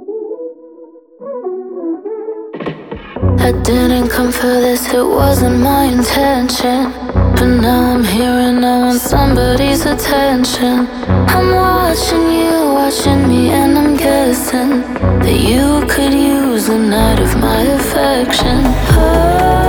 I didn't come for this, it wasn't my intention. But now I'm here and I want somebody's attention. I'm watching you, watching me, and I'm guessing that you could use a night of my affection. Oh,